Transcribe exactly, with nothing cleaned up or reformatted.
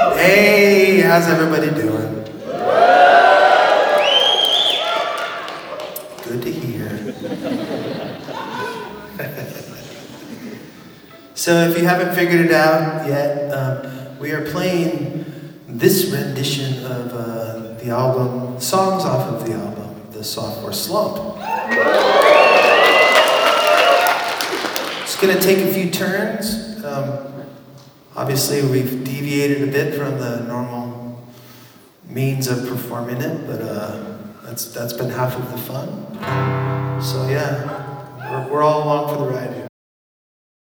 Hey, how's everybody doing? Good to hear. So if you haven't figured it out yet, um, we are playing this rendition of uh, the album, songs off of the album, The Sophomore Slump. It's gonna take a few turns. Um, obviously we've deviated a bit from the normal means of performing it, but uh, that's that's been half of the fun. So yeah, we're, we're all along for the ride here.